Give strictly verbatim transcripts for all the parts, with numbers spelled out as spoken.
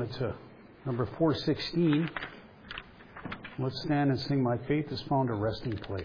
It's uh, number four sixteen. Let's stand and sing My Faith Has Found a Resting Place.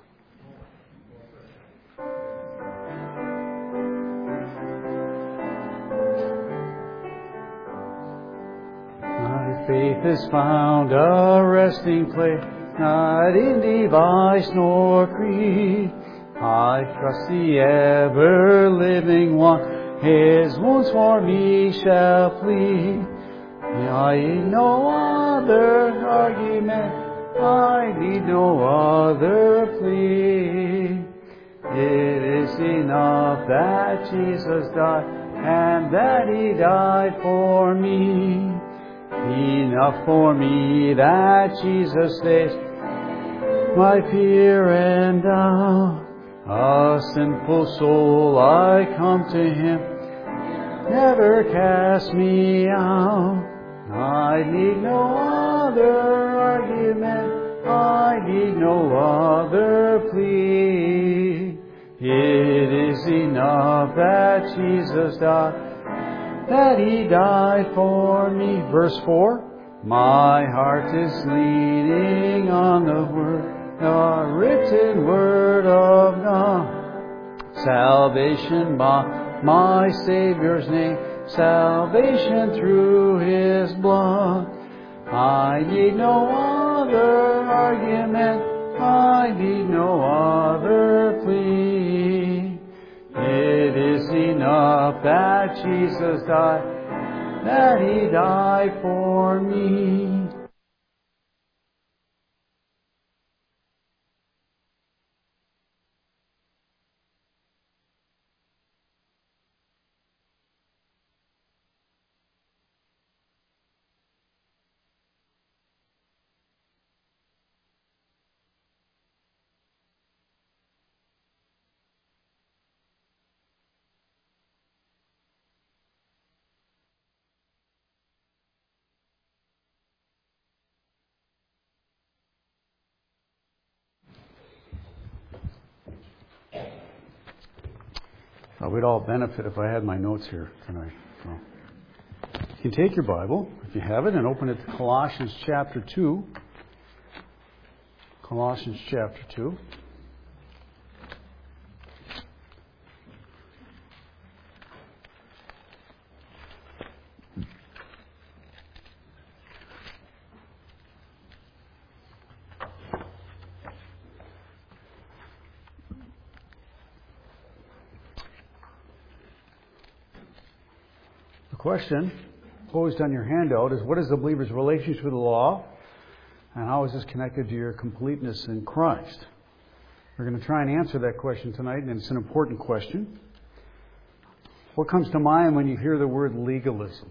My faith has found a resting place, not in device nor creed. I trust the ever-living one, His wounds for me shall plead. I need no other argument, I need no other plea. It is enough that Jesus died, and that He died for me. Enough for me that Jesus faced my fear and doubt. A sinful soul, I come to Him, never cast me out. I need no other argument, I need no other plea. It is enough that Jesus died, that He died for me. Verse four, my heart is leaning on the Word, the written Word of God. Salvation by my Savior's name, salvation through His blood. I need no other argument, I need no other plea. It is enough that Jesus died, that He died for me. Uh, we'd all benefit if I had my notes here tonight. So, you can take your Bible, if you have it, and open it to Colossians chapter two. Colossians chapter two. The question posed on your handout is, what is the believer's relationship with the law, and how is this connected to your completeness in Christ? We're going to try and answer that question tonight, and it's an important question. What comes to mind when you hear the word legalism?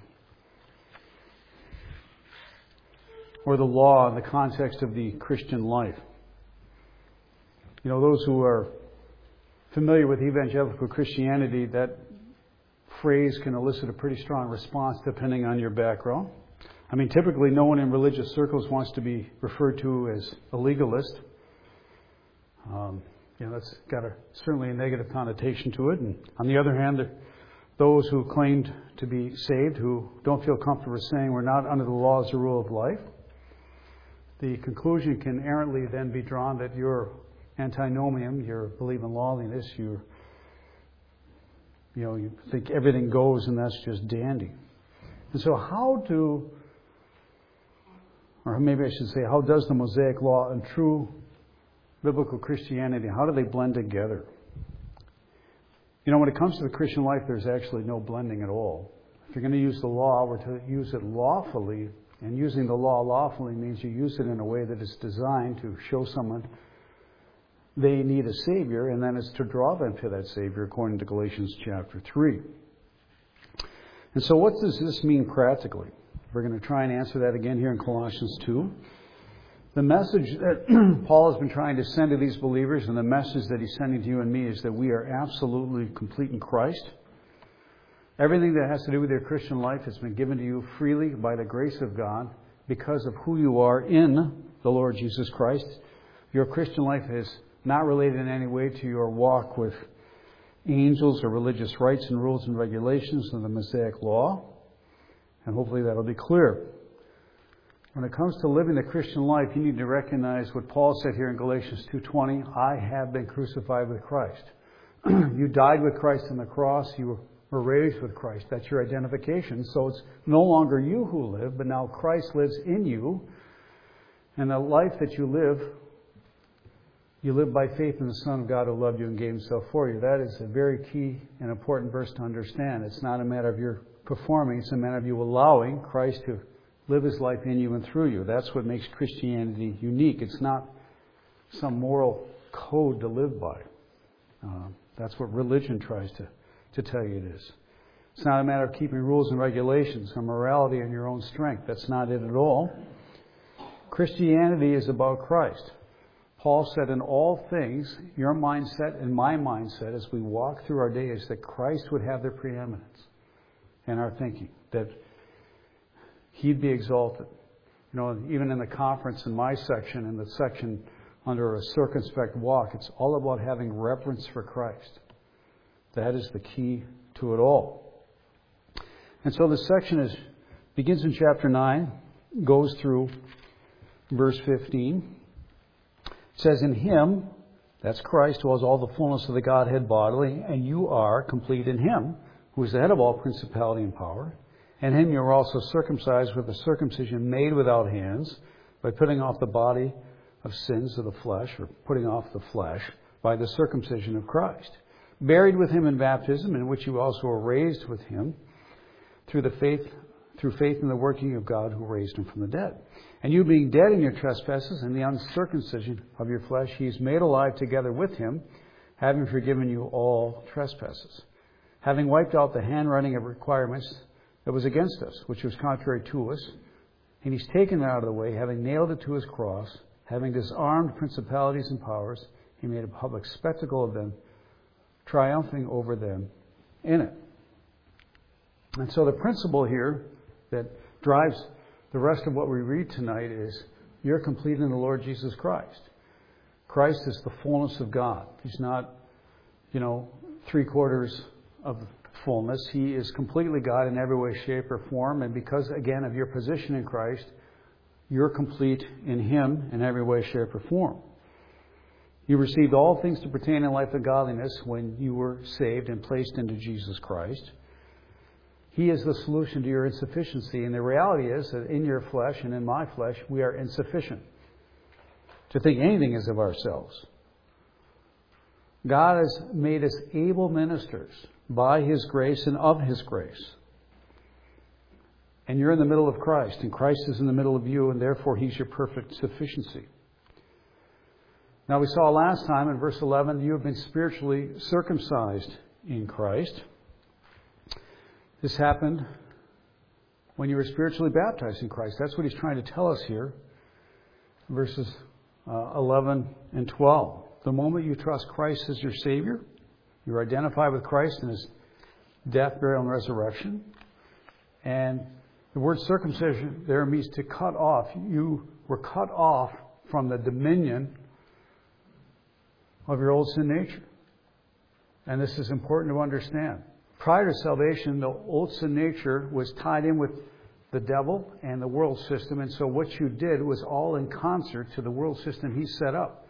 Or the law in the context of the Christian life? You know, those who are familiar with evangelical Christianity, that phrase can elicit a pretty strong response depending on your background. I mean, typically no one in religious circles wants to be referred to as a legalist. Um, you know, that's got a, certainly a negative connotation to it. And on the other hand, there are those who claimed to be saved who don't feel comfortable saying we're not under the law as a rule of life. The conclusion can errantly then be drawn that you're antinomian, you believe in lawlessness, you're You know, you think everything goes and that's just dandy. And so how do, or maybe I should say, how does the Mosaic Law and true biblical Christianity, how do they blend together? You know, when it comes to the Christian life, there's actually no blending at all. If you're going to use the law, we're to use it lawfully. And using the law lawfully means you use it in a way that is designed to show someone they need a Savior, and then it's to draw them to that Savior, according to Galatians chapter three. And so what does this mean practically? We're going to try and answer that again here in Colossians two. The message that Paul has been trying to send to these believers, and the message that he's sending to you and me, is that we are absolutely complete in Christ. Everything that has to do with your Christian life has been given to you freely by the grace of God because of who you are in the Lord Jesus Christ. Your Christian life is not related in any way to your walk with angels or religious rites and rules and regulations of the Mosaic Law. And hopefully that'll be clear. When it comes to living the Christian life, you need to recognize what Paul said here in Galatians two twenty, I have been crucified with Christ. You died with Christ on the cross. You were raised with Christ. That's your identification. So it's no longer you who live, but now Christ lives in you. And the life that you live, you live by faith in the Son of God who loved you and gave himself for you. That is a very key and important verse to understand. It's not a matter of your performing. It's a matter of you allowing Christ to live his life in you and through you. That's what makes Christianity unique. It's not some moral code to live by. Uh, that's what religion tries to, to tell you it is. It's not a matter of keeping rules and regulations or morality in your own strength. That's not it at all. Christianity is about Christ. Paul said in all things, your mindset and my mindset as we walk through our day is that Christ would have the preeminence in our thinking. That he'd be exalted. You know, even in the conference in my section, in the section under a circumspect walk, it's all about having reverence for Christ. That is the key to it all. And so this section is begins in chapter nine, goes through verse fifteen. It says, in him, that's Christ, who has all the fullness of the Godhead bodily, and you are complete in him, who is the head of all principality and power. And him you are also circumcised with a circumcision made without hands, by putting off the body of sins of the flesh, or putting off the flesh, by the circumcision of Christ. Buried with him in baptism, in which you also were raised with him, through the faith, through faith in the working of God who raised him from the dead. And you being dead in your trespasses and the uncircumcision of your flesh, he is made alive together with him, having forgiven you all trespasses, having wiped out the handwriting of requirements that was against us, which was contrary to us. And he's taken it out of the way, having nailed it to his cross, having disarmed principalities and powers, he made a public spectacle of them, triumphing over them in it. And so the principle here that drives the rest of what we read tonight is you're complete in the Lord Jesus Christ. Christ is the fullness of God. He's not, you know, three quarters of fullness. He is completely God in every way, shape, or form. And because, again, of your position in Christ, you're complete in him in every way, shape, or form. You received all things to pertain in life and godliness when you were saved and placed into Jesus Christ. He is the solution to your insufficiency. And the reality is that in your flesh and in my flesh, we are insufficient to think anything is of ourselves. God has made us able ministers by his grace and of his grace. And you're in the middle of Christ, and Christ is in the middle of you, and therefore he's your perfect sufficiency. Now we saw last time in verse eleven, you have been spiritually circumcised in Christ. This happened when you were spiritually baptized in Christ. That's what he's trying to tell us here. Verses uh, eleven and twelve. The moment you trust Christ as your Savior, you're identified with Christ in his death, burial, and resurrection. And the word circumcision there means to cut off. You were cut off from the dominion of your old sin nature. And this is important to understand. Prior to salvation, the old sin nature was tied in with the devil and the world system. And so what you did was all in concert to the world system he set up.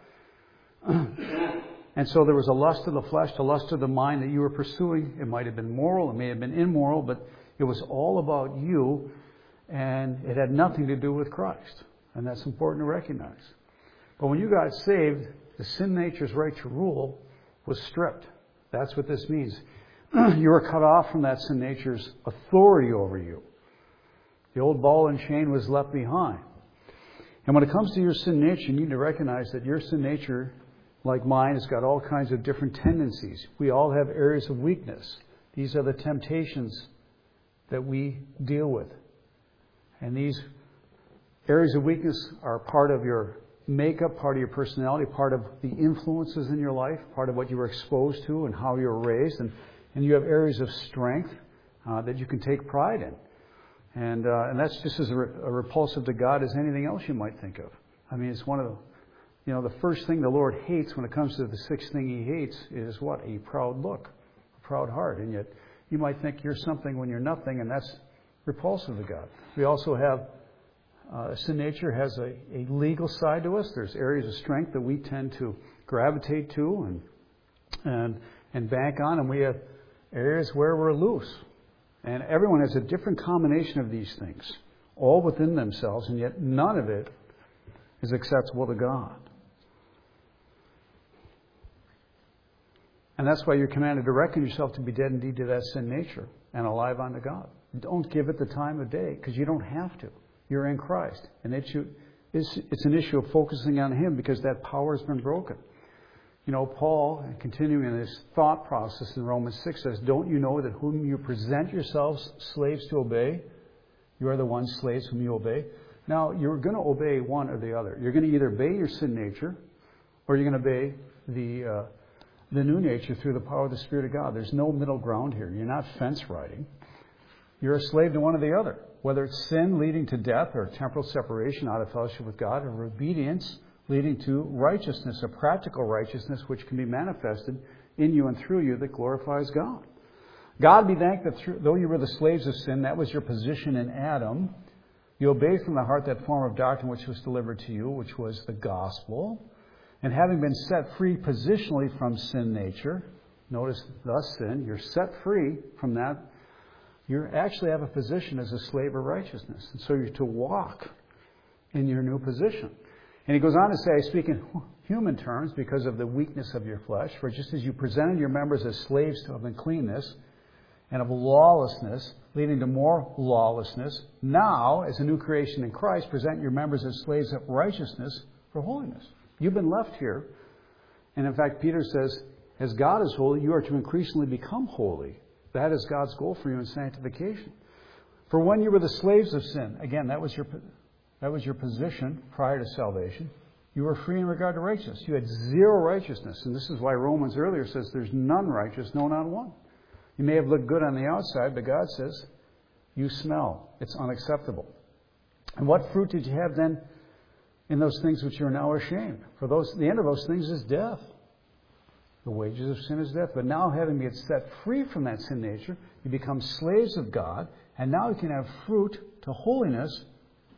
And so there was a lust of the flesh, a lust of the mind that you were pursuing. It might have been moral, it may have been immoral, but it was all about you, and it had nothing to do with Christ. And that's important to recognize. But when you got saved, the sin nature's right to rule was stripped. That's what this means. You were cut off from that sin nature's authority over you. The old ball and chain was left behind. And when it comes to your sin nature, you need to recognize that your sin nature, like mine, has got all kinds of different tendencies. We all have areas of weakness. These are the temptations that we deal with. And these areas of weakness are part of your makeup, part of your personality, part of the influences in your life, part of what you were exposed to and how you were raised. And, and you have areas of strength uh, that you can take pride in. And uh, and that's just as a, re- a repulsive to God as anything else you might think of. I mean, it's one of the, you know, the first thing the Lord hates when it comes to the sixth thing he hates is what? A proud look, a proud heart. And yet you might think you're something when you're nothing, and that's repulsive to God. We also have, uh, sin nature has a, a legal side to us. There's areas of strength that we tend to gravitate to and and and bank on, and we have areas where we're loose. And everyone has a different combination of these things, all within themselves, and yet none of it is acceptable to God. And that's why you're commanded to reckon yourself to be dead indeed to that sin nature and alive unto God. Don't give it the time of day, because you don't have to. You're in Christ. And it's, it's, it's an issue of focusing on Him, because that power has been broken. You know, Paul, continuing in his thought process in Romans six, says, don't you know that whom you present yourselves slaves to obey, you are the ones slaves whom you obey? Now, you're going to obey one or the other. You're going to either obey your sin nature, or you're going to obey the uh, the new nature through the power of the Spirit of God. There's no middle ground here. You're not fence riding. You're a slave to one or the other. Whether it's sin leading to death, or temporal separation out of fellowship with God, or obedience leading to righteousness, a practical righteousness which can be manifested in you and through you that glorifies God. God be thanked that through, though you were the slaves of sin, that was your position in Adam, you obeyed from the heart that form of doctrine which was delivered to you, which was the gospel. And having been set free positionally from sin nature, notice thus sin, you're set free from that. You actually have a position as a slave of righteousness. And so you're to walk in your new position. And he goes on to say, I speak in human terms because of the weakness of your flesh. For just as you presented your members as slaves of uncleanness and of lawlessness, leading to more lawlessness, now, as a new creation in Christ, present your members as slaves of righteousness for holiness. You've been left here. And in fact, Peter says, as God is holy, you are to increasingly become holy. That is God's goal for you in sanctification. For when you were the slaves of sin, again, that was your that was your position prior to salvation. You were free in regard to righteousness. You had zero righteousness. And this is why Romans earlier says there's none righteous, no, not one. You may have looked good on the outside, but God says you smell. It's unacceptable. And what fruit did you have then in those things which you are now ashamed? For those, the end of those things is death. The wages of sin is death. But now, having been set free from that sin nature, you become slaves of God, and now you can have fruit to holiness,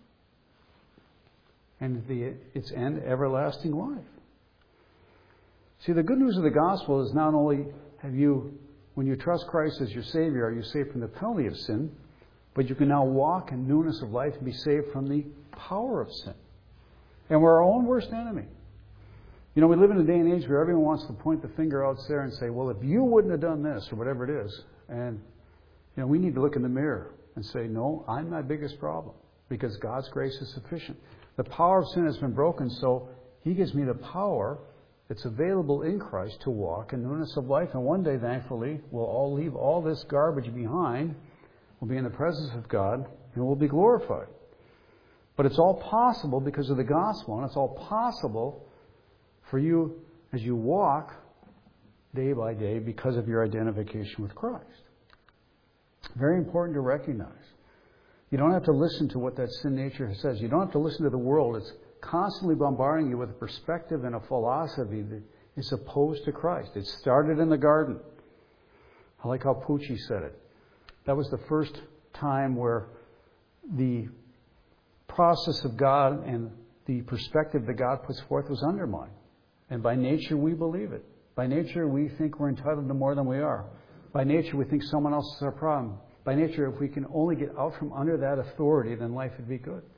and the, its end, everlasting life. See, the good news of the gospel is not only have you, when you trust Christ as your Savior, are you saved from the penalty of sin, but you can now walk in newness of life and be saved from the power of sin. And we're our own worst enemy. You know, we live in a day and age where everyone wants to point the finger out there and say, well, if you wouldn't have done this, or whatever it is. And, you know, we need to look in the mirror and say, no, I'm my biggest problem, because God's grace is sufficient. The power of sin has been broken, so He gives me the power that's available in Christ to walk in newness of life. And one day, thankfully, we'll all leave all this garbage behind. We'll be in the presence of God, and we'll be glorified. But it's all possible because of the gospel, and it's all possible for you as you walk day by day because of your identification with Christ. Very important to recognize. You don't have to listen to what that sin nature says. You don't have to listen to the world. It's constantly bombarding you with a perspective and a philosophy that is opposed to Christ. It started in the garden. I like how Pucci said it. That was the first time where the process of God and the perspective that God puts forth was undermined. And by nature, we believe it. By nature, we think we're entitled to more than we are. By nature, we think someone else is our problem. By nature, if we can only get out from under that authority, then life would be good.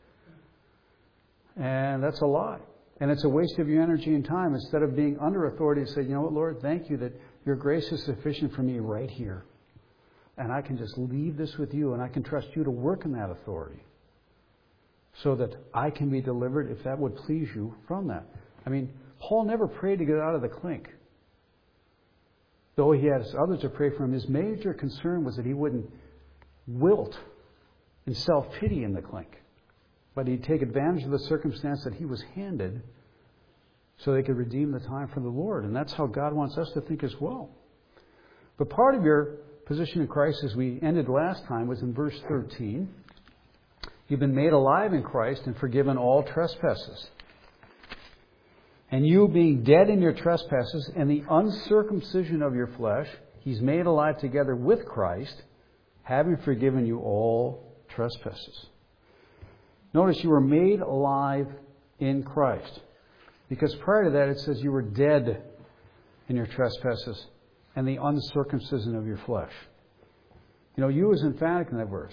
And that's a lie. And it's a waste of your energy and time. Instead of being under authority, say, you know what, Lord, thank you that your grace is sufficient for me right here. And I can just leave this with you, and I can trust you to work in that authority so that I can be delivered, if that would please you, from that. I mean, Paul never prayed to get out of the clink. Though he had others to pray for him, his major concern was that he wouldn't wilt in self-pity in the clink. But he'd take advantage of the circumstance that he was handed so they could redeem the time for the Lord. And that's how God wants us to think as well. But part of your position in Christ, as we ended last time, was in verse thirteen. You've been made alive in Christ and forgiven all trespasses. And you, being dead in your trespasses and the uncircumcision of your flesh, He's made alive together with Christ, having forgiven you all trespasses. Notice you were made alive in Christ. Because prior to that it says you were dead in your trespasses and the uncircumcision of your flesh. You know, you is emphatic in that verse.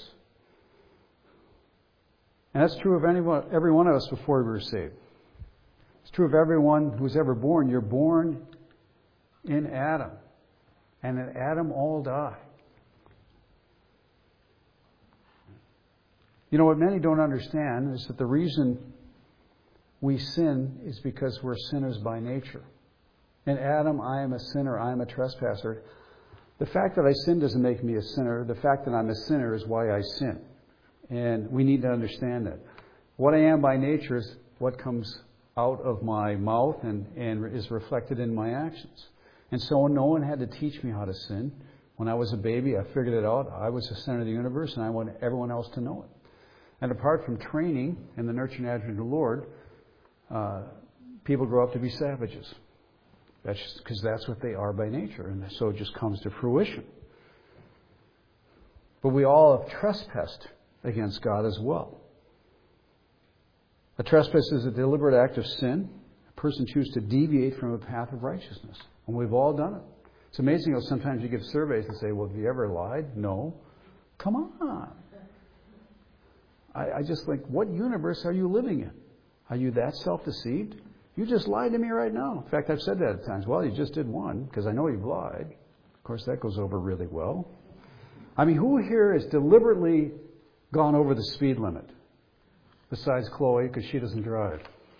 And that's true of anyone, every one of us before we were saved. It's true of everyone who's ever born. You're born in Adam. And in Adam all die. You know, what many don't understand is that the reason we sin is because we're sinners by nature. In Adam, I am a sinner. I am a trespasser. The fact that I sin doesn't make me a sinner. The fact that I'm a sinner is why I sin. And we need to understand that. What I am by nature is what comes out of my mouth and, and is reflected in my actions. And so no one had to teach me how to sin. When I was a baby, I figured it out. I was the center of the universe, and I want everyone else to know it. And apart from training and the nurture and nurturing of the Lord, uh, people grow up to be savages. That's because that's what they are by nature, and so it just comes to fruition. But we all have trespassed against God as well. A trespass is a deliberate act of sin. A person chooses to deviate from a path of righteousness. And we've all done it. It's amazing how sometimes you give surveys and say, well, have you ever lied? No. Come on. I, I just think, what universe are you living in? Are you that self-deceived? You just lied to me right now. In fact, I've said that at times. Well, you just did one, because I know you've lied. Of course, that goes over really well. I mean, who here has deliberately gone over the speed limit? Besides Chloe, because she doesn't drive.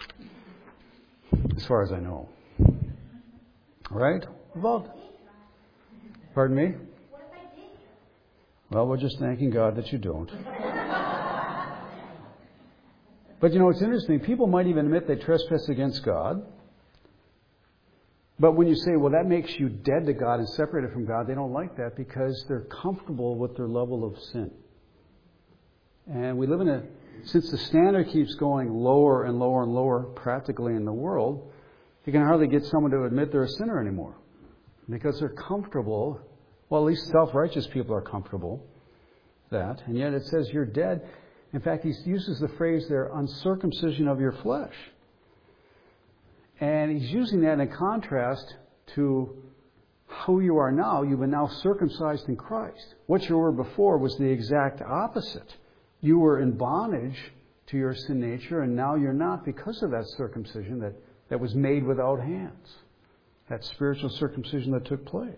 As far as I know. Right? Well, pardon me? What if I did? Well, we're just thanking God that you don't. But you know, it's interesting. People might even admit they trespass against God. But when you say, well, that makes you dead to God and separated from God, they don't like that because they're comfortable with their level of sin. And we live in a, since the standard keeps going lower and lower and lower practically in the world, you can hardly get someone to admit they're a sinner anymore. Because they're comfortable, well, at least self-righteous people are comfortable with that. And yet it says you're dead. In fact, he uses the phrase there, uncircumcision of your flesh. And he's using that in contrast to who you are now. You've been now circumcised in Christ. What you were before was the exact opposite. You were in bondage to your sin nature, and now you're not because of that circumcision that, that was made without hands. That spiritual circumcision that took place.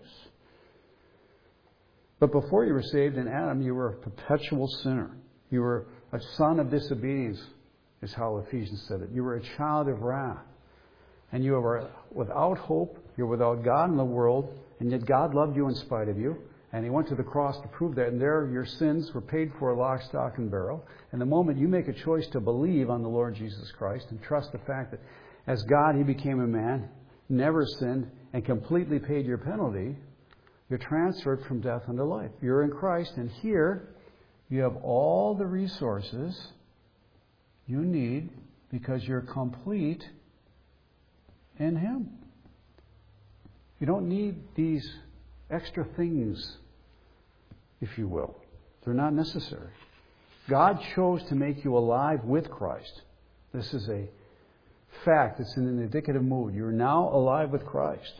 But before you were saved in Adam, you were a perpetual sinner. You were a son of disobedience, is how Ephesians said it. You were a child of wrath. And you were without hope. You're without God in the world. And yet God loved you in spite of you. And He went to the cross to prove that. And there your sins were paid for lock, stock, and barrel. And the moment you make a choice to believe on the Lord Jesus Christ and trust the fact that as God He became a man, never sinned, and completely paid your penalty, you're transferred from death unto life. You're in Christ, and here you have all the resources you need because you're complete in Him. You don't need these extra things, if you will. They're not necessary. God chose to make you alive with Christ. This is a fact. It's in an indicative mood. You're now alive with Christ.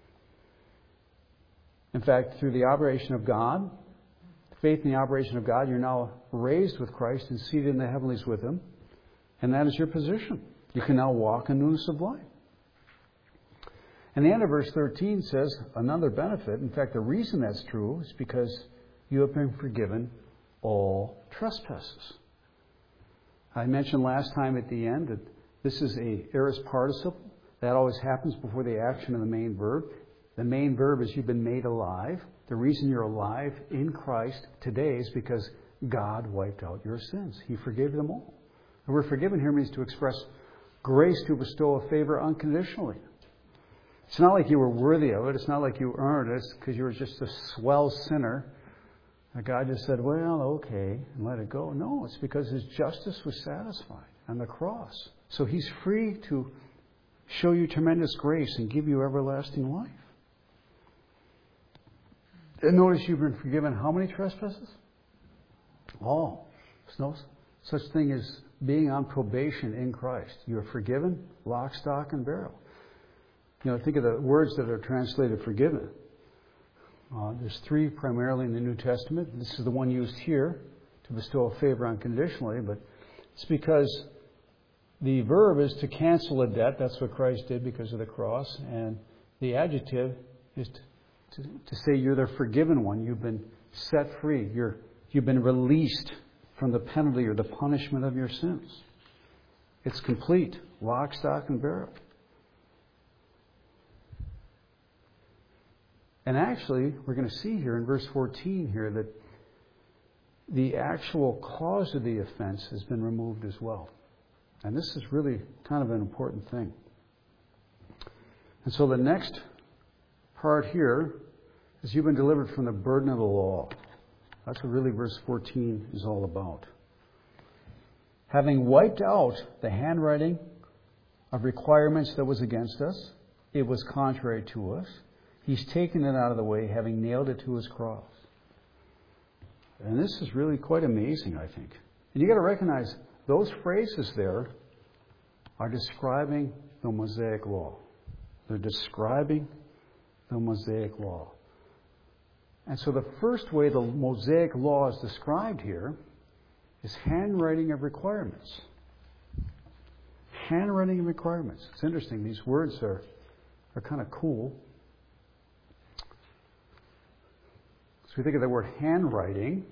In fact, through the operation of God, faith in the operation of God, you're now raised with Christ and seated in the heavenlies with Him. And that is your position. You can now walk in newness of life. And the end of verse thirteen says another benefit. In fact, the reason that's true is because you have been forgiven all trespasses. I mentioned last time at the end that this is a aorist participle. That always happens before the action of the main verb. The main verb is you've been made alive. The reason you're alive in Christ today is because God wiped out your sins. He forgave them all. The word forgiven here means to express grace, to bestow a favor unconditionally. It's not like you were worthy of it. It's not like you earned it. It's because you were just a swell sinner. And God just said, well, okay, and let it go. No, it's because His justice was satisfied on the cross. So He's free to show you tremendous grace and give you everlasting life. And notice you've been forgiven how many trespasses? All. There's no such thing as being on probation in Christ. You are forgiven, lock, stock, and barrel. You know, think of the words that are translated forgiven. Uh, there's three primarily in the New Testament. This is the one used here to bestow a favor unconditionally, but it's because the verb is to cancel a debt. That's what Christ did because of the cross. And the adjective is to, to, to say you're the forgiven one. You've been set free. You're, you've been released from the penalty or the punishment of your sins. It's complete. Lock, stock, and barrel. And actually, we're going to see here in verse fourteen here that the actual cause of the offense has been removed as well. And this is really kind of an important thing. And so the next part here is you've been delivered from the burden of the law. That's what really verse fourteen is all about. Having wiped out the handwriting of requirements that was against us, it was contrary to us. He's taken it out of the way, having nailed it to his cross. And this is really quite amazing, I think. And you've got to recognize those phrases there are describing the Mosaic Law. They're describing the Mosaic Law. And so the first way the Mosaic Law is described here is handwriting of requirements. Handwriting of requirements. It's interesting. These words are, are kind of cool. So we think of the word handwriting.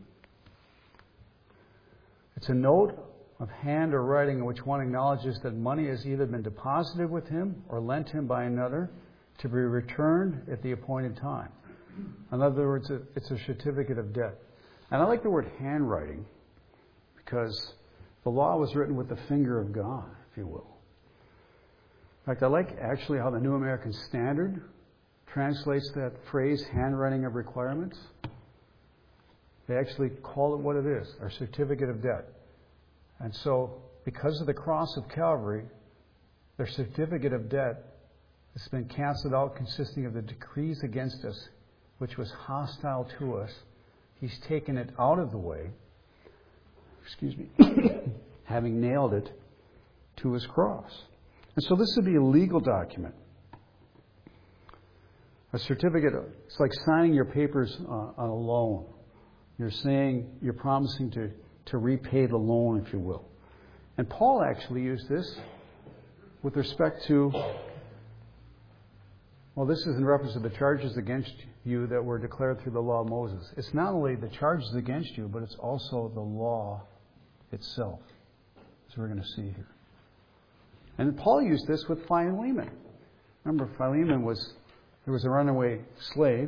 It's a note of hand or writing in which one acknowledges that money has either been deposited with him or lent him by another to be returned at the appointed time. In other words, it's a certificate of debt. And I like the word handwriting because the law was written with the finger of God, if you will. In fact, I like actually how the New American Standard translates that phrase, handwriting of requirements. They actually call it what it is, our certificate of debt. And so, because of the cross of Calvary, their certificate of debt has been canceled out, consisting of the decrees against us, which was hostile to us. He's taken it out of the way, excuse me, having nailed it to his cross. And so this would be a legal document. A certificate, it's like signing your papers uh, on a loan. You're saying, you're promising to, to repay the loan, if you will. And Paul actually used this with respect to, well, this is in reference to the charges against you that were declared through the law of Moses. It's not only the charges against you, but it's also the law itself, as we're going to see here. And Paul used this with Philemon. Remember, Philemon was, there was a runaway slave,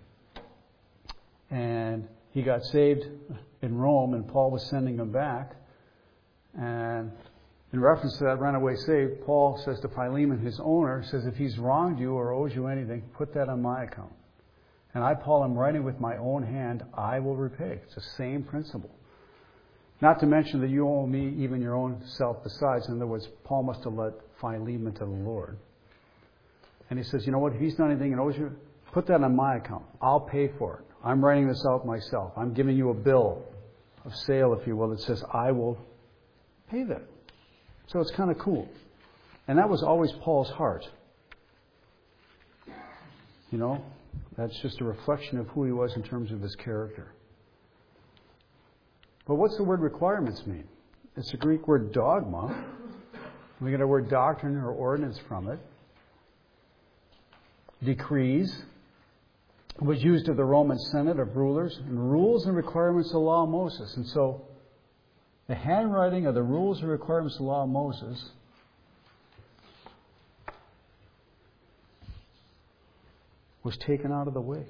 and he got saved in Rome, and Paul was sending him back. And in reference to that runaway slave, Paul says to Philemon, his owner, says, if he's wronged you or owes you anything, put that on my account. And I, Paul, am writing with my own hand, I will repay. It's the same principle. Not to mention that you owe me even your own self besides. In other words, Paul must have led Philemon to the Lord. And he says, you know what, if he's done anything and owes you, put that on my account. I'll pay for it. I'm writing this out myself. I'm giving you a bill of sale, if you will, that says I will pay that. So it's kind of cool. And that was always Paul's heart. You know, that's just a reflection of who he was in terms of his character. But what's the word requirements mean? It's a Greek word dogma. We get our word doctrine or ordinance from it. Decrees. It was used of the Roman Senate of rulers, and rules and requirements of the law of Moses. And so, the handwriting of the rules and requirements of the law of Moses was taken out of the way.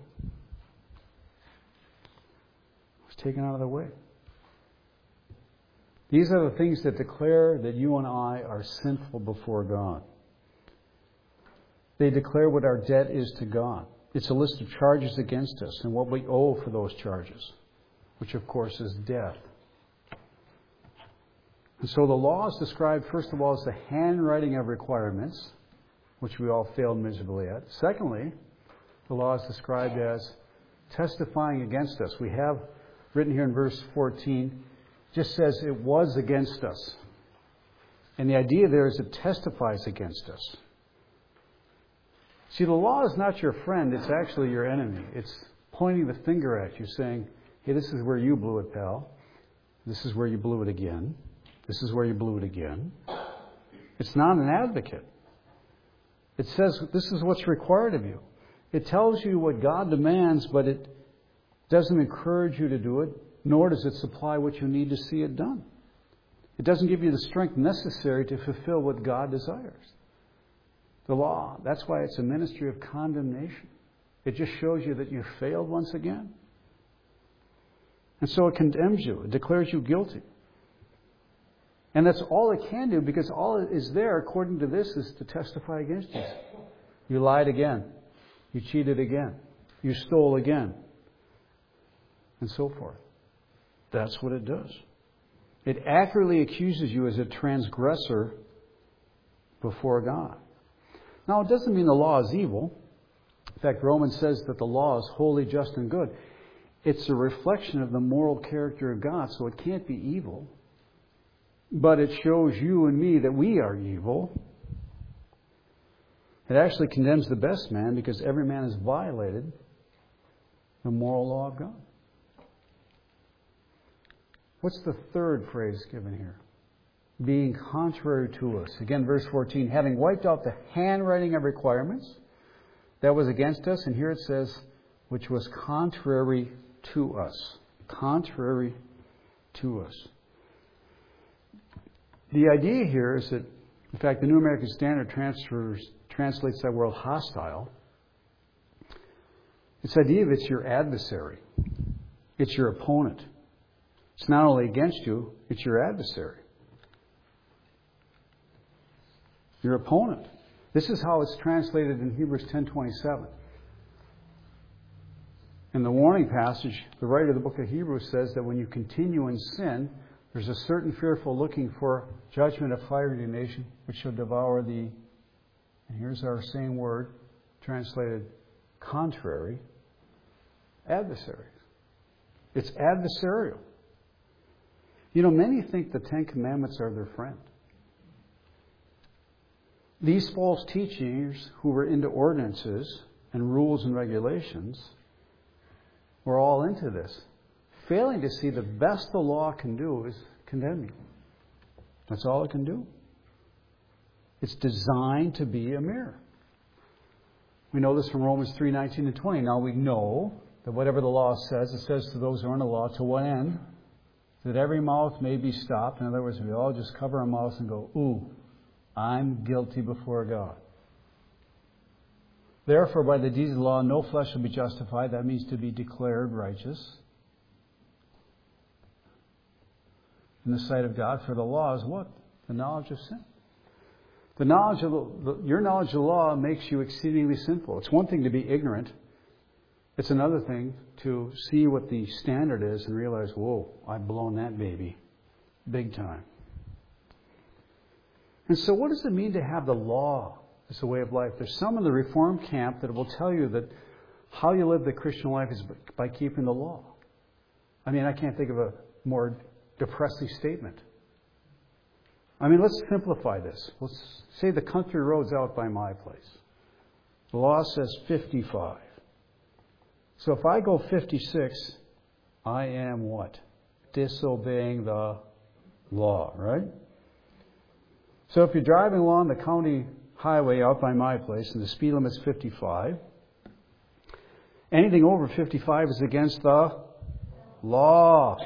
Was taken out of the way. These are the things that declare that you and I are sinful before God. They declare what our debt is to God. It's a list of charges against us and what we owe for those charges, which of course is death. And so the law is described, first of all, as the handwriting of requirements, which we all failed miserably at. Secondly, the law is described as testifying against us. We have written here in verse fourteen, just says it was against us. And the idea there is it testifies against us. See, the law is not your friend, it's actually your enemy. It's pointing the finger at you, saying, hey, this is where you blew it, pal. This is where you blew it again. This is where you blew it again. It's not an advocate. It says this is what's required of you. It tells you what God demands, but it doesn't encourage you to do it, nor does it supply what you need to see it done. It doesn't give you the strength necessary to fulfill what God desires. The law, that's why it's a ministry of condemnation. It just shows you that you failed once again. And so it condemns you. It declares you guilty. And that's all it can do, because all it is there, according to this, is to testify against you. You lied again. You cheated again. You stole again. And so forth. That's what it does. It accurately accuses you as a transgressor before God. Now, it doesn't mean the law is evil. In fact, Romans says that the law is holy, just, and good. It's a reflection of the moral character of God, so it can't be evil. But it shows you and me that we are evil. It actually condemns the best man, because every man has violated the moral law of God. What's the third phrase given here? Being contrary to us. Again, verse fourteen, having wiped out the handwriting of requirements that was against us, and here it says, which was contrary to us. Contrary to us. The idea here is that, in fact, the New American Standard transfers, translates that word hostile. It's the idea of it's your adversary. It's your opponent. It's not only against you, it's your adversary. Your opponent. This is how it's translated in Hebrews ten twenty-seven. In the warning passage, the writer of the book of Hebrews says that when you continue in sin, there's a certain fearful looking for judgment of fire and indignation, which shall devour the, and here's our same word, translated contrary, adversaries. It's adversarial. You know, many think the Ten Commandments are their friend. These false teachers who were into ordinances and rules and regulations were all into this, failing to see the best the law can do is condemn you. That's all it can do. It's designed to be a mirror. We know this from Romans three nineteen and twenty. Now we know that whatever the law says, it says to those who are in the law, to what end? That every mouth may be stopped. In other words, we all just cover our mouths and go, ooh, I'm guilty before God. Therefore, by the deeds of the law, no flesh will be justified. That means to be declared righteous in the sight of God. For the law is what? The knowledge of sin. The knowledge of the, your knowledge of the law makes you exceedingly sinful. It's one thing to be ignorant. It's another thing to see what the standard is and realize, whoa, I've blown that baby big time. And so what does it mean to have the law as a way of life? There's some in the Reformed camp that will tell you that how you live the Christian life is by keeping the law. I mean, I can't think of a more depressing statement. I mean, let's simplify this. Let's say the country road's out by my place. The law says fifty-five. So if I go fifty-six, I am what? Disobeying the law, right? So if you're driving along the county highway out by my place and the speed limit's fifty-five, anything over fifty-five is against the law.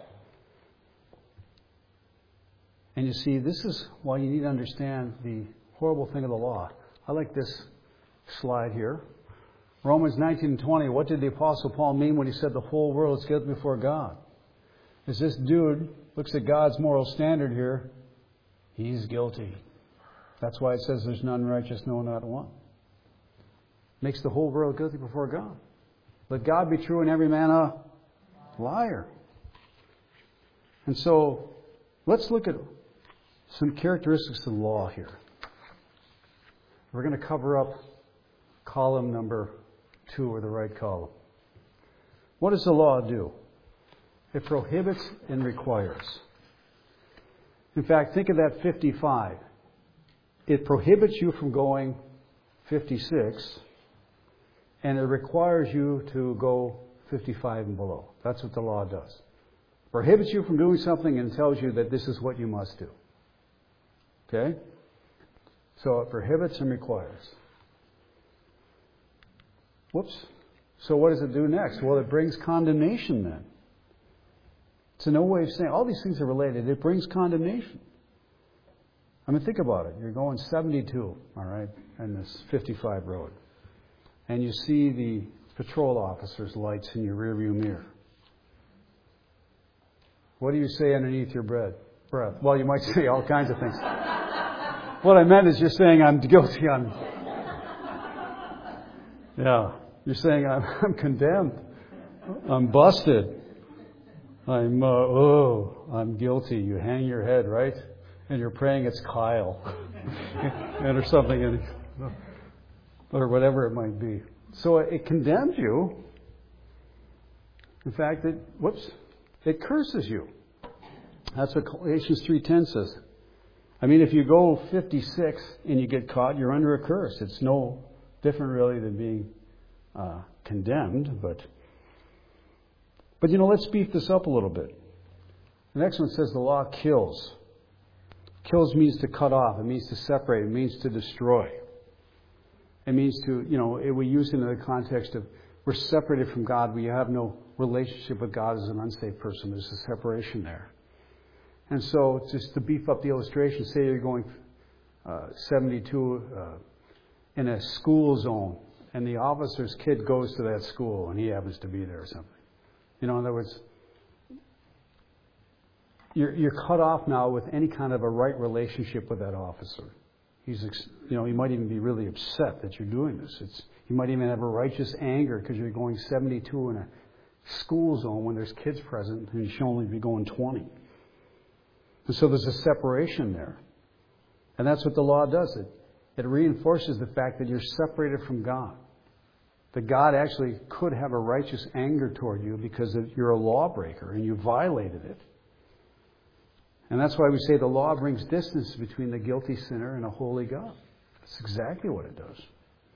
And you see, this is why you need to understand the horrible thing of the law. I like this slide here. Romans nineteen and twenty, what did the Apostle Paul mean when he said the whole world is guilty before God? As this dude looks at God's moral standard here, he's guilty. That's why it says there's none righteous, no, not one. Makes the whole world guilty before God. Let God be true and every man a liar. And so, let's look at some characteristics of the law here. We're going to cover up column number two, or the right column. What does the law do? It prohibits and requires. In fact, think of that fifty-five. It prohibits you from going fifty-six, and it requires you to go fifty-five and below. That's what the law does. It prohibits you from doing something and tells you that this is what you must do. Okay? So it prohibits and requires. Whoops. So what does it do next? Well, it brings condemnation then. It's no way of saying all these things are related. It brings condemnation. I mean, think about it. You're going seventy-two, all right, in this fifty-five road. And you see the patrol officer's lights in your rearview mirror. What do you say underneath your breath? breath? Well, you might say all kinds of things. What I meant is you're saying I'm guilty. I'm, yeah, you're saying I'm, I'm condemned. I'm busted. I'm, uh, oh, I'm guilty. You hang your head, right? And you're praying it's Kyle. and or something. And, or whatever it might be. So it condemns you. In fact, it, whoops, it curses you. That's what Galatians three ten says. I mean, if you go fifty-six and you get caught, you're under a curse. It's no different really than being uh, condemned. But, but, you know, let's beef this up a little bit. The next one says the law kills. Kills means to cut off. It means to separate. It means to destroy. It means to, you know, it, we use it in the context of we're separated from God. We have no relationship with God as an unsaved person. There's a separation there. And so just to beef up the illustration, say you're going uh, seventy-two uh, in a school zone and the officer's kid goes to that school and he happens to be there or something. You know, in other words, you're, you're cut off now with any kind of a right relationship with that officer. He's, you know, he might even be really upset that you're doing this. It's, he might even have a righteous anger because you're going seventy-two in a school zone when there's kids present and you should only be going twenty. And so there's a separation there. And that's what the law does. It, it reinforces the fact that you're separated from God. That God actually could have a righteous anger toward you because you're a lawbreaker and you violated it. And that's why we say the law brings distance between the guilty sinner and a holy God. That's exactly what it does.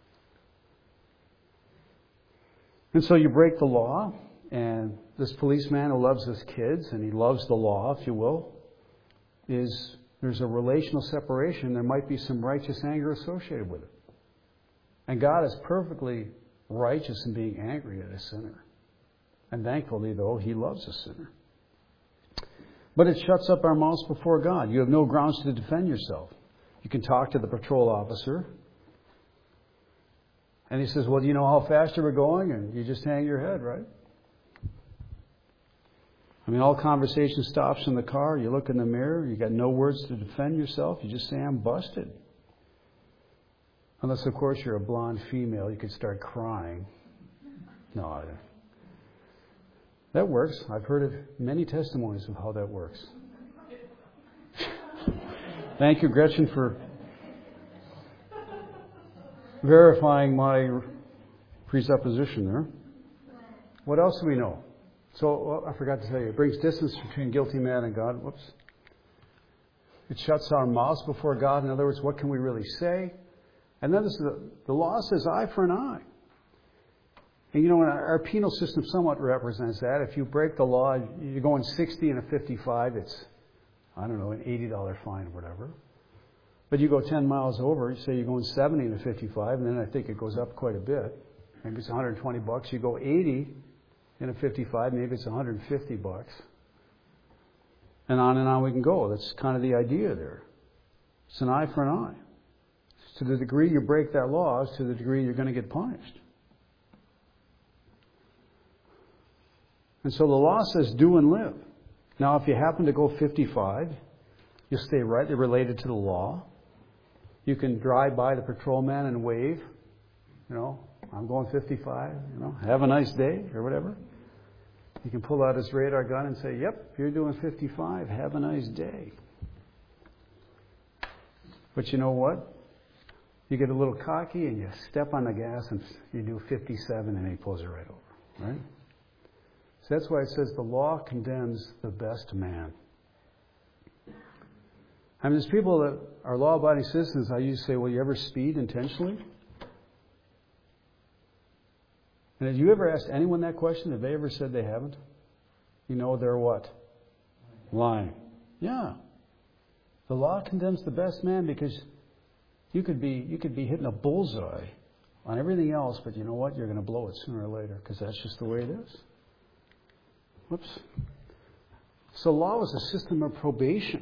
And so you break the law, and this policeman who loves his kids, and he loves the law, if you will, is there's a relational separation. There might be some righteous anger associated with it. And God is perfectly righteous in being angry at a sinner. And thankfully, though, He loves a sinner. But it shuts up our mouths before God. You have no grounds to defend yourself. You can talk to the patrol officer. And he says, well, do you know how fast you were going? And you just hang your head, right? I mean, all conversation stops in the car. You look in the mirror. You got no words to defend yourself. You just say, I'm busted. Unless, of course, you're a blonde female. You could start crying. No, I don't. That works. I've heard of many testimonies of how that works. Thank you, Gretchen, for verifying my presupposition there. What else do we know? So, well, I forgot to tell you, it brings distance between guilty man and God. Whoops. It shuts our mouths before God. In other words, what can we really say? And then this is the, the law says eye for an eye. And you know, our penal system somewhat represents that. If you break the law, you're going sixty and a fifty-five, it's, I don't know, an eighty dollars fine or whatever. But you go ten miles over, you say you're going seventy and a fifty-five, and then I think it goes up quite a bit. Maybe it's one hundred twenty bucks. You go eighty and a fifty-five, maybe it's one hundred fifty bucks. And on and on we can go. That's kind of the idea there. It's an eye for an eye. To the degree you break that law, is to the degree you're going to get punished. And so the law says do and live. Now, if you happen to go fifty-five, you'll stay rightly related to the law. You can drive by the patrolman and wave. You know, I'm going fifty-five, you know, have a nice day or whatever. You can pull out his radar gun and say, yep, if you're doing fifty-five, have a nice day. But you know what? You get a little cocky and you step on the gas and you do fifty-seven and he pulls it right over, right? So that's why it says the law condemns the best man. I mean, there's people that are law-abiding citizens. I used to say, will you ever speed intentionally? And have you ever asked anyone that question? Have they ever said they haven't? You know they're what? Lying. Yeah. The law condemns the best man because you could be you could be hitting a bullseye on everything else, but you know what? You're going to blow it sooner or later because that's just the way it is. Whoops. So law is a system of probation.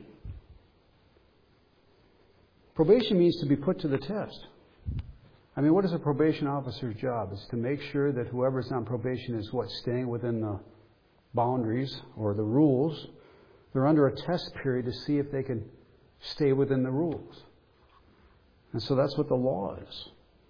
Probation means to be put to the test. I mean, what is a probation officer's job? It's to make sure that whoever's on probation is what? Staying within the boundaries or the rules. They're under a test period to see if they can stay within the rules. And so that's what the law is.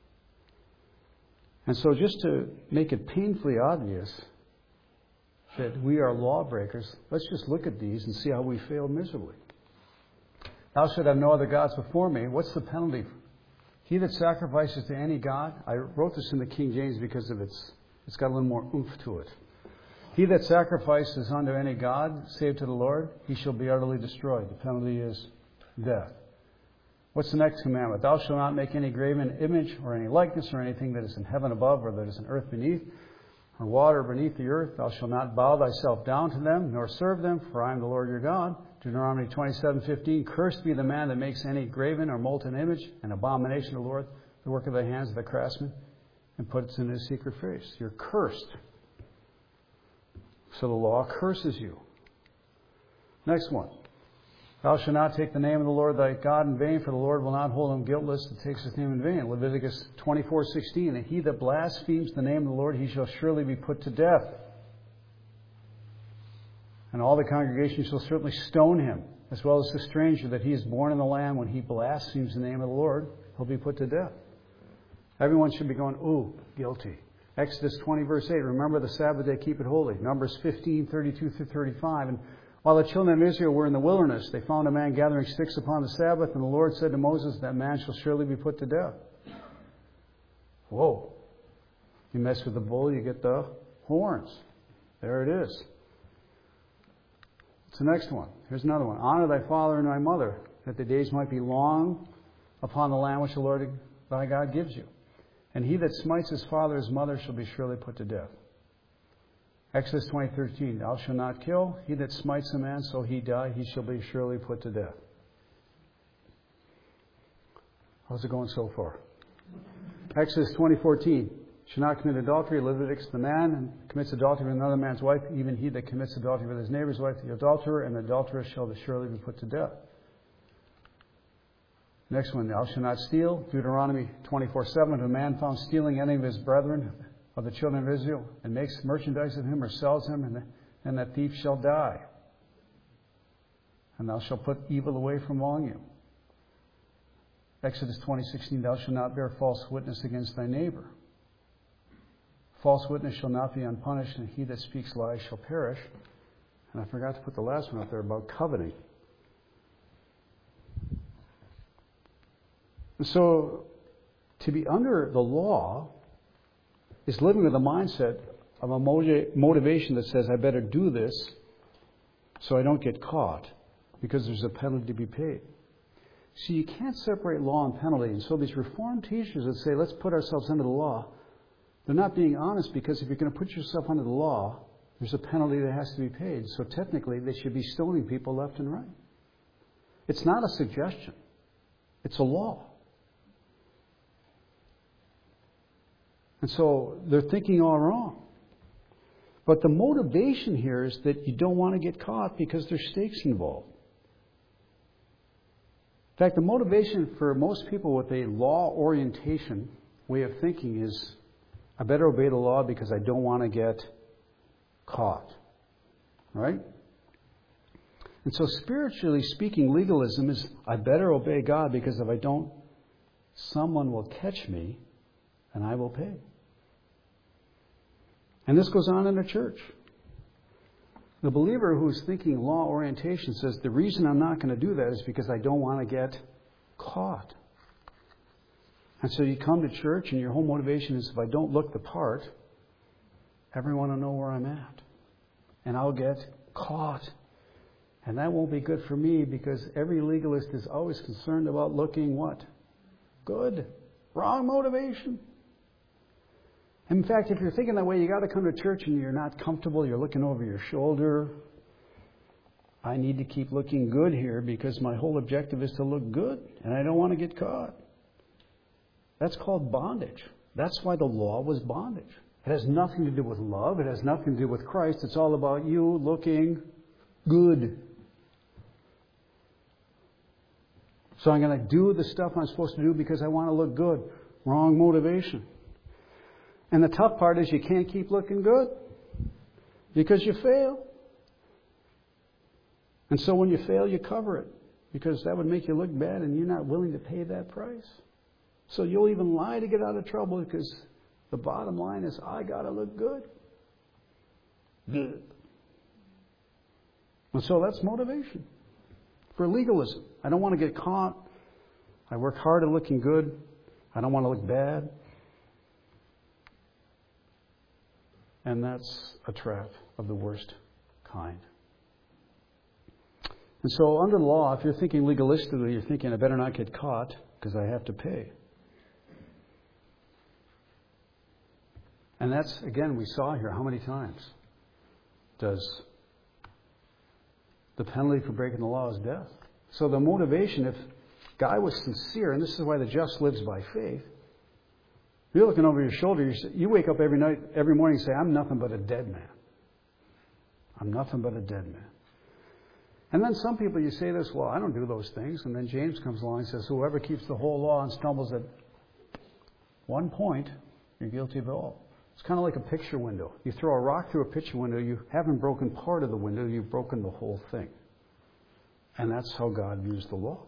And so just to make it painfully obvious that we are lawbreakers, let's just look at these and see how we fail miserably. Thou shalt have no other gods before me. What's the penalty? He that sacrifices to any god. I wrote this in the King James because of its, it's got a little more oomph to it. He that sacrifices unto any god, save to the Lord, he shall be utterly destroyed. The penalty is death. What's the next commandment? Thou shalt not make any graven image or any likeness or anything that is in heaven above or that is in earth beneath or water beneath the earth. Thou shalt not bow thyself down to them nor serve them, for I am the Lord your God. Deuteronomy twenty-seven fifteen. Cursed be the man that makes any graven or molten image, an abomination to the Lord, the work of the hands of the craftsman, and puts it in his secret face. You're cursed. So the law curses you. Next one. Thou shalt not take the name of the Lord thy God in vain, for the Lord will not hold him guiltless that takes his name in vain. Leviticus twenty-four sixteen. And he that blasphemes the name of the Lord, he shall surely be put to death. And all the congregation shall certainly stone him, as well as the stranger that he is born in the land. When he blasphemes the name of the Lord, he'll be put to death. Everyone should be going, ooh, guilty. Exodus twenty, verse eight. Remember the Sabbath day, keep it holy. Numbers fifteen, thirty-two through thirty-five. And while the children of Israel were in the wilderness, they found a man gathering sticks upon the Sabbath, and the Lord said to Moses, that man shall surely be put to death. Whoa. You mess with the bull, you get the horns. There it is. What's the next one? Here's another one. Honor thy father and thy mother, that the days might be long upon the land which the Lord thy God gives you. And he that smites his father or his mother shall be surely put to death. Exodus twenty thirteen. Thou shalt not kill. He that smites a man, so he die, he shall be surely put to death. How's it going so far? Exodus twenty fourteen. Shall not commit adultery. Leviticus, the man and commits adultery with another man's wife, even he that commits adultery with his neighbor's wife, the adulterer, and the adulteress shall surely be put to death. Next one, thou shalt not steal. Deuteronomy twenty-four seven. If a man found stealing any of his brethren of the children of Israel and makes merchandise of him or sells him, and, and that thief shall die. And thou shalt put evil away from among you. Exodus twenty sixteen. Thou shalt not bear false witness against thy neighbor. False witness shall not be unpunished, and he that speaks lies shall perish. And I forgot to put the last one up there about coveting. And so, to be under the law is living with a mindset of a motivation that says, I better do this so I don't get caught, because there's a penalty to be paid. See, you can't separate law and penalty. And so these Reformed teachers that say, let's put ourselves under the law, they're not being honest, because if you're going to put yourself under the law, there's a penalty that has to be paid. So technically, they should be stoning people left and right. It's not a suggestion. It's a law. And so they're thinking all wrong. But the motivation here is that you don't want to get caught because there's stakes involved. In fact, the motivation for most people with a law orientation way of thinking is, I better obey the law because I don't want to get caught. Right? And so spiritually speaking, legalism is, I better obey God because if I don't, someone will catch me and I will pay. And this goes on in the church. The believer who's thinking law orientation says, the reason I'm not going to do that is because I don't want to get caught. And so you come to church and your whole motivation is, if I don't look the part, everyone will know where I'm at. and I'll get caught. And that won't be good for me, because every legalist is always concerned about looking what? Good. Wrong motivation. In fact, if you're thinking that way, you got to come to church and you're not comfortable, you're looking over your shoulder. I need to keep looking good here because my whole objective is to look good, and I don't want to get caught. That's called bondage. That's why the law was bondage. It has nothing to do with love. It has nothing to do with Christ. It's all about you looking good. So I'm going to do the stuff I'm supposed to do because I want to look good. Wrong motivation. And the tough part is you can't keep looking good because you fail. And so when you fail, you cover it, because that would make you look bad, and you're not willing to pay that price. So you'll even lie to get out of trouble, because the bottom line is, I got to look good. Good. And so that's motivation for legalism. I don't want to get caught. I work hard at looking good. I don't want to look bad. And that's a trap of the worst kind. And so under the law, if you're thinking legalistically, you're thinking, I better not get caught because I have to pay. And that's, again, we saw here, how many times does the penalty for breaking the law is death? So the motivation, if guy was sincere, and this is why the just lives by faith, you're looking over your shoulder, you, say, you wake up every night, every morning and say, I'm nothing but a dead man. I'm nothing but a dead man. And then some people, you say this, well, I don't do those things. And then James comes along and says, whoever keeps the whole law and stumbles at one point, you're guilty of it all. It's kind of like a picture window. You throw a rock through a picture window, you haven't broken part of the window, you've broken the whole thing. And that's how God views the law.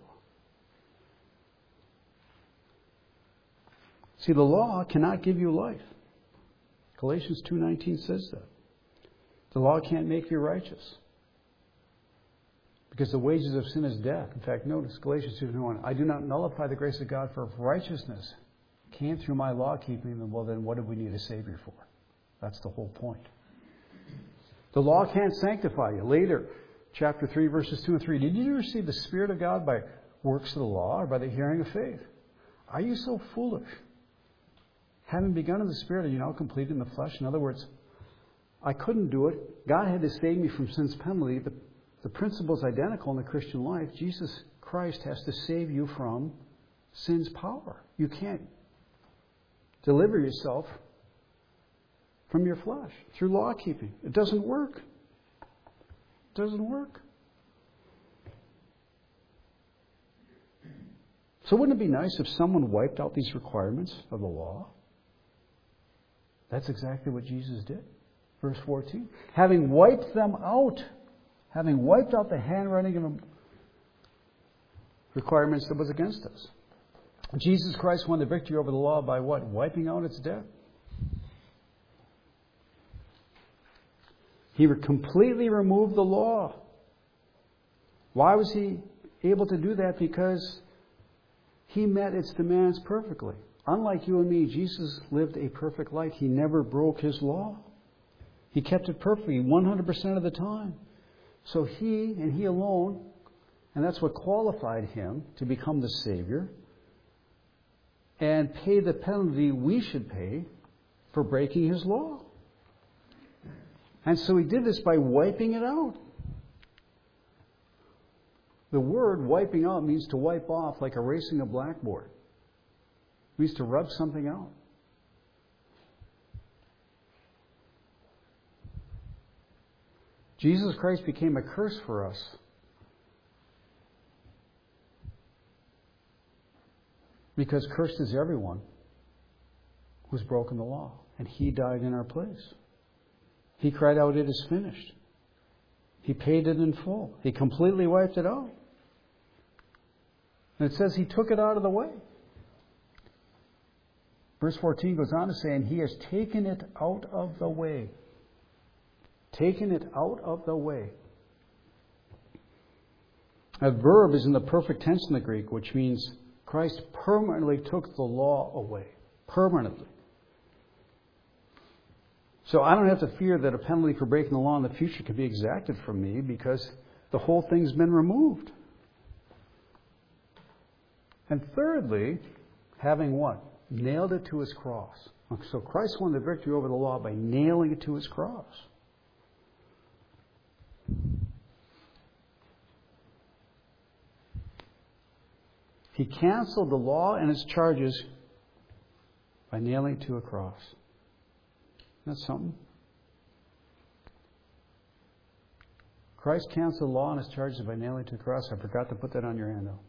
See, the law cannot give you life. Galatians two nineteen says that. The law can't make you righteous, because the wages of sin is death. In fact, notice Galatians two one. I do not nullify the grace of God, for if righteousness came through my law keeping, then well, then what do we need a Savior for? That's the whole point. The law can't sanctify you. Later, chapter three, verses two and three. Did you receive the Spirit of God by works of the law or by the hearing of faith? Are you so foolish? Having begun in the Spirit, are you now completed in the flesh? In other words, I couldn't do it. God had to save me from sin's penalty. The, the principle is identical in the Christian life. Jesus Christ has to save you from sin's power. You can't deliver yourself from your flesh through law keeping. It doesn't work. It doesn't work. So wouldn't it be nice if someone wiped out these requirements of the law? That's exactly what Jesus did. Verse fourteen. Having wiped them out, having wiped out the handwriting of the requirements that was against us. Jesus Christ won the victory over the law by what? Wiping out its debt. He completely removed the law. Why was he able to do that? Because he met its demands perfectly. Unlike you and me, Jesus lived a perfect life. He never broke his law. He kept it perfectly one hundred percent of the time. So he and he alone, and that's what qualified him to become the Savior and pay the penalty we should pay for breaking his law. And so he did this by wiping it out. The word wiping out means to wipe off, like erasing a blackboard. It means to rub something out. Jesus Christ became a curse for us. Because cursed is everyone who's broken the law. And he died in our place. He cried out, "It is finished." He paid it in full. He completely wiped it out. And it says he took it out of the way. Verse fourteen goes on to say, and he has taken it out of the way. Taken it out of the way. A verb is in the perfect tense in the Greek, which means Christ permanently took the law away. Permanently. So I don't have to fear that a penalty for breaking the law in the future could be exacted from me because the whole thing's been removed. And thirdly, having what? Nailed it to his cross. So Christ won the victory over the law by nailing it to his cross. He canceled the law and its charges by nailing it to a cross. That's something. Christ canceled the law and its charges by nailing it to the cross. I forgot to put that on your handout.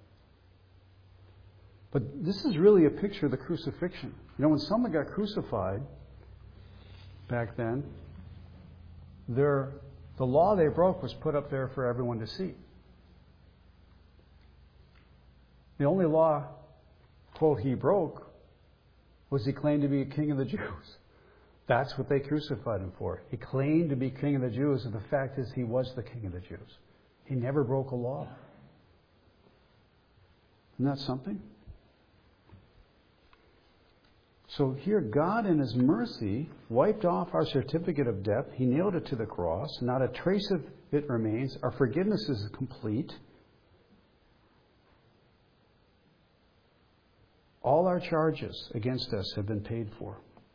But this is really a picture of the crucifixion. You know, when someone got crucified back then, their, the law they broke was put up there for everyone to see. The only law, quote, he broke was he claimed to be a king of the Jews. That's what they crucified him for. He claimed to be king of the Jews, and the fact is he was the king of the Jews. He never broke a law. Isn't that something? So here, God in His mercy wiped off our certificate of debt. He nailed it to the cross. Not a trace of it remains. Our forgiveness is complete. All our charges against us have been paid for.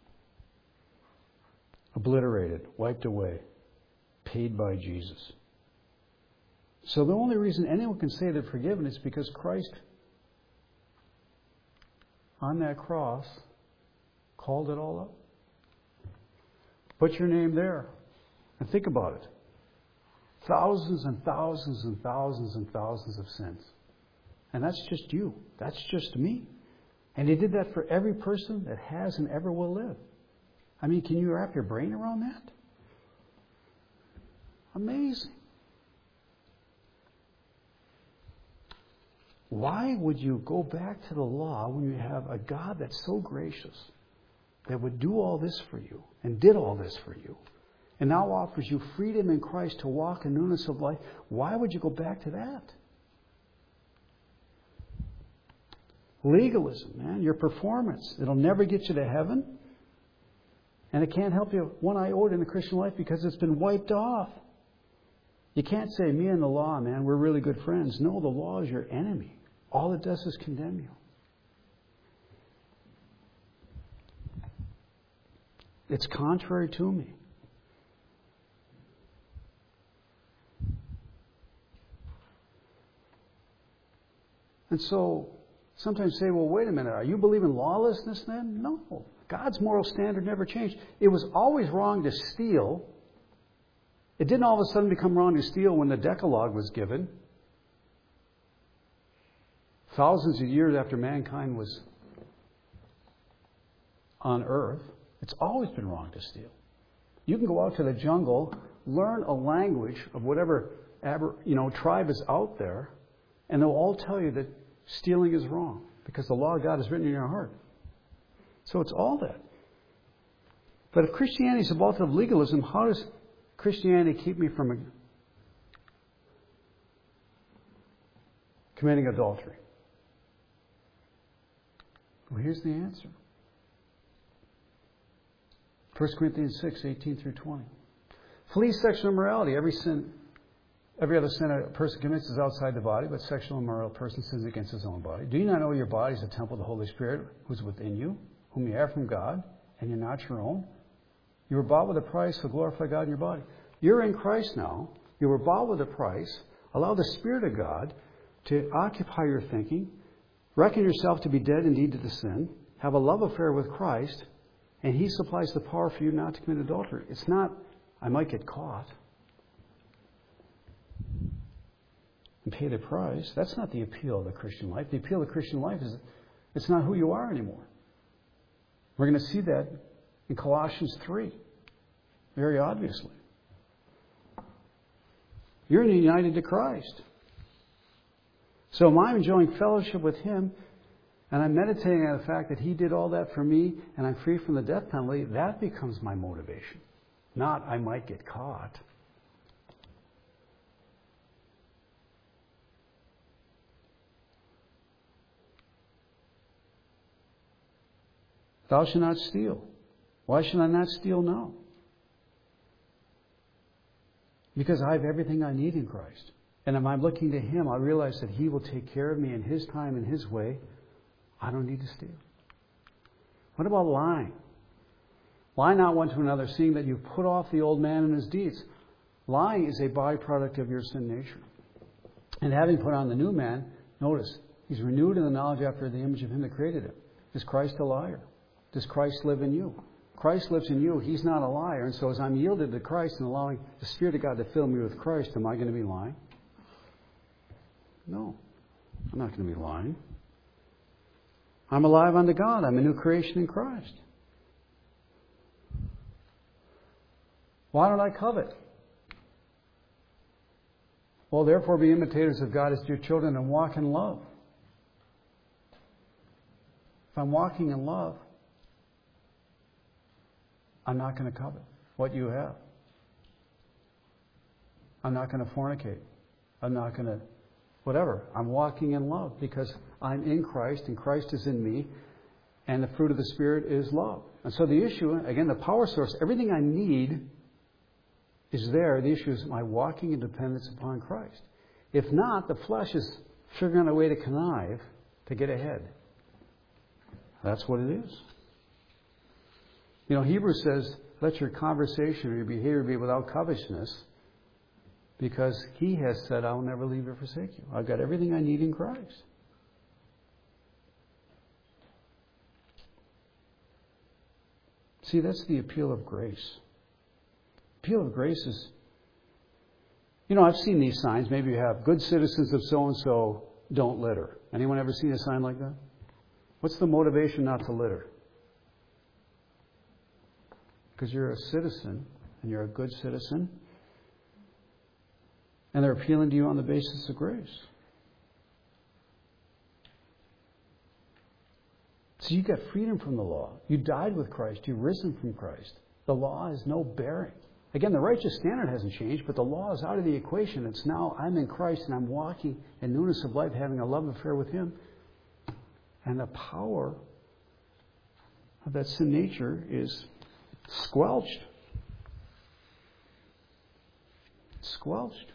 Obliterated, wiped away, paid by Jesus. So the only reason anyone can say they're forgiven is because Christ, on that cross, called it all up. Put your name there and think about it. Thousands and thousands and thousands and thousands of sins. And that's just you. That's just me. And He did that for every person that has and ever will live. I mean, can you wrap your brain around that? Amazing. Why would you go back to the law when you have a God that's so gracious that would do all this for you and did all this for you and now offers you freedom in Christ to walk in newness of life? Why would you go back to that? Legalism, man, your performance. It'll never get you to heaven. And it can't help you one iota in the Christian life because it's been wiped off. You can't say, me and the law, man, we're really good friends. No, the law is your enemy. All it does is condemn you. It's contrary to me. And so, sometimes say, well, wait a minute, are you believing lawlessness then? No. God's moral standard never changed. It was always wrong to steal. It didn't all of a sudden become wrong to steal when the Decalogue was given. Thousands of years after mankind was on earth, it's always been wrong to steal. You can go out to the jungle, learn a language of whatever you know tribe is out there, and they'll all tell you that stealing is wrong because the law of God is written in your heart. So it's all that. But if Christianity is about of legalism, how does Christianity keep me from committing adultery? Well, here's the answer. First Corinthians six, eighteen through twenty. Flee sexual immorality. Every sin, every other sin a person commits is outside the body, but sexual immorality, a person sins against his own body. Do you not know your body is a temple of the Holy Spirit who's within you, whom you have from God, and you're not your own? You were bought with a price, so glorify God in your body. You're in Christ now. You were bought with a price. Allow the Spirit of God to occupy your thinking. Reckon yourself to be dead indeed to the sin. Have a love affair with Christ, and He supplies the power for you not to commit adultery. It's not, I might get caught and pay the price. That's not the appeal of the Christian life. The appeal of the Christian life is it's not who you are anymore. We're going to see that in Colossians three, very obviously. You're united to Christ. So am I enjoying fellowship with Him, and I'm meditating on the fact that He did all that for me, and I'm free from the death penalty. That becomes my motivation. Not, I might get caught. Thou shalt not steal. Why should I not steal now? Because I have everything I need in Christ. And if I'm looking to Him, I realize that He will take care of me in His time and His way. I don't need to steal. What about lying? Lie not one to another, seeing that you've put off the old man and his deeds. Lying is a byproduct of your sin nature. And having put on the new man, notice, he's renewed in the knowledge after the image of Him that created him. Is Christ a liar? Does Christ live in you? Christ lives in you. He's not a liar. And so as I'm yielded to Christ and allowing the Spirit of God to fill me with Christ, am I going to be lying? No. I'm not going to be lying. I'm alive unto God. I'm a new creation in Christ. Why don't I covet? Well, therefore be imitators of God as dear children and walk in love. If I'm walking in love, I'm not going to covet what you have. I'm not going to fornicate. I'm not going to whatever. I'm walking in love because I'm in Christ and Christ is in me, and the fruit of the Spirit is love. And so the issue, again, the power source, everything I need is there. The issue is, am I walking in dependence upon Christ? If not, the flesh is figuring out a way to connive to get ahead. That's what it is. You know, Hebrews says, let your conversation or your behavior be without covetousness, because He has said, I will never leave or forsake you. I've got everything I need in Christ. See, that's the appeal of grace. Appeal of grace is, you know, I've seen these signs. Maybe you have. Good citizens of so-and-so don't litter. Anyone ever seen a sign like that? What's the motivation not to litter? Because you're a citizen, and you're a good citizen, and they're appealing to you on the basis of grace. So you got freedom from the law. You died with Christ. You've risen from Christ. The law has no bearing. Again, the righteous standard hasn't changed, but the law is out of the equation. It's now I'm in Christ and I'm walking in newness of life, having a love affair with Him. And the power of that sin nature is squelched. Squelched.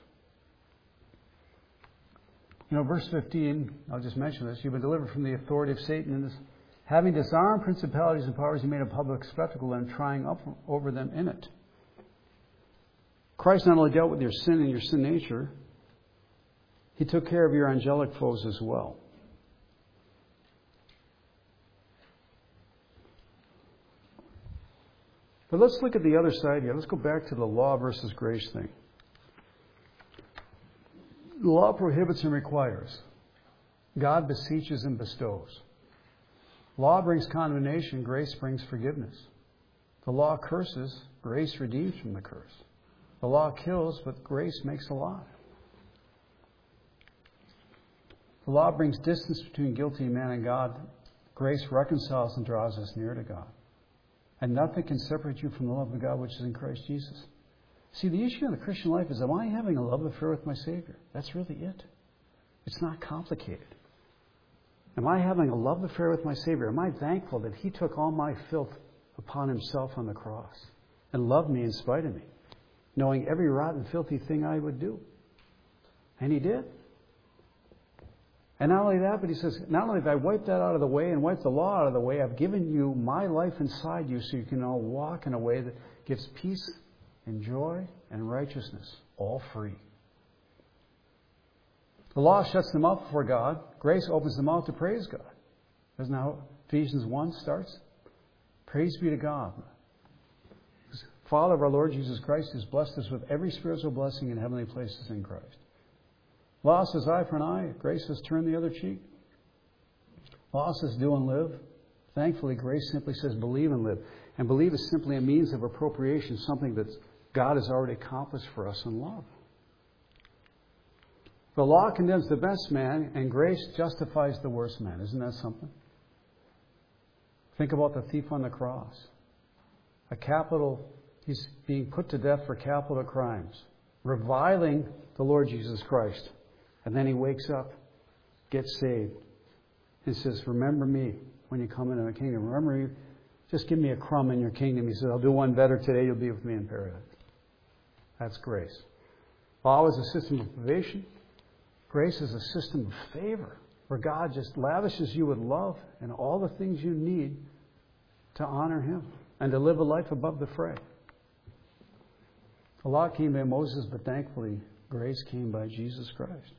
You know, verse fifteen, I'll just mention this. You've been delivered from the authority of Satan, and this, having disarmed principalities and powers, He made a public spectacle and trying up over them in it. Christ not only dealt with your sin and your sin nature, He took care of your angelic foes as well. But let's look at the other side here. Let's go back to the law versus grace thing. The law prohibits and requires. God beseeches and bestows. Law brings condemnation. Grace brings forgiveness. The law curses. Grace redeems from the curse. The law kills, but grace makes alive. The law brings distance between guilty man and God. Grace reconciles and draws us near to God. And nothing can separate you from the love of God which is in Christ Jesus. See, the issue in the Christian life is, am I having a love affair with my Savior? That's really it. It's not complicated. Am I having a love affair with my Savior? Am I thankful that He took all my filth upon Himself on the cross and loved me in spite of me, knowing every rotten, filthy thing I would do? And He did. And not only that, but He says, not only have I wiped that out of the way and wiped the law out of the way, I've given you my life inside you so you can all walk in a way that gives peace and joy and righteousness, all free. The law shuts them up before God. Grace opens them out to praise God. Isn't that how Ephesians one starts? Praise be to God, Father of our Lord Jesus Christ, who's blessed us with every spiritual blessing in heavenly places in Christ. Law says eye for an eye. Grace says turn the other cheek. Law says do and live. Thankfully, grace simply says believe and live. And believe is simply a means of appropriation, something that God has already accomplished for us in love. The law condemns the best man, and grace justifies the worst man. Isn't that something? Think about the thief on the cross. A capital, he's being put to death for capital crimes, reviling the Lord Jesus Christ. And then he wakes up, gets saved, and says, remember me when you come into my kingdom. Remember me, just give me a crumb in your kingdom. He says, I'll do one better today, you'll be with me in paradise. That's grace. Law is a system of probation. Grace is a system of favor, where God just lavishes you with love and all the things you need to honor Him and to live a life above the fray. The law came by Moses, but thankfully, grace came by Jesus Christ.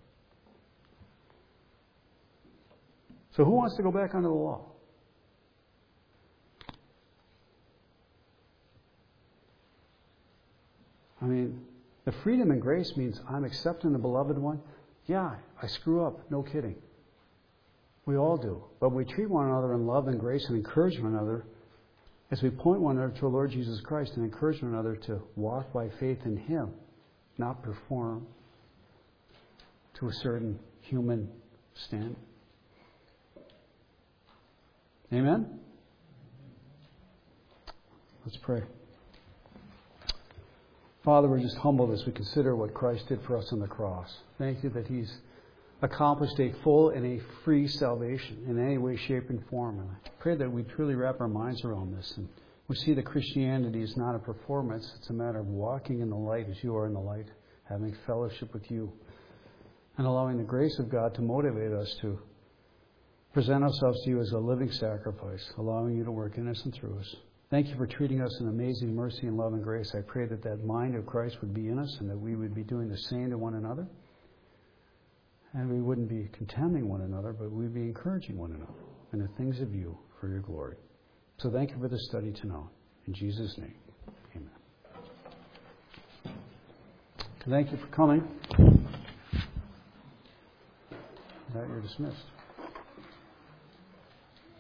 So who wants to go back under the law? I mean, the freedom and grace means I'm accepting the beloved one. Yeah, I screw up. No kidding. We all do. But we treat one another in love and grace and encourage one another as we point one another to the Lord Jesus Christ and encourage one another to walk by faith in Him, not perform to a certain human standard. Amen? Let's pray. Father, we're just humbled as we consider what Christ did for us on the cross. Thank you that He's accomplished a full and a free salvation in any way, shape, and form. And I pray that we truly wrap our minds around this. And we see that Christianity is not a performance. It's a matter of walking in the light as you are in the light, having fellowship with you, and allowing the grace of God to motivate us to present ourselves to you as a living sacrifice, allowing you to work in us and through us. Thank you for treating us in amazing mercy and love and grace. I pray that that mind of Christ would be in us and that we would be doing the same to one another. And we wouldn't be condemning one another, but we'd be encouraging one another in the things of you for your glory. So thank you for this study tonight. In Jesus' name, amen. Thank you for coming. Now you're dismissed.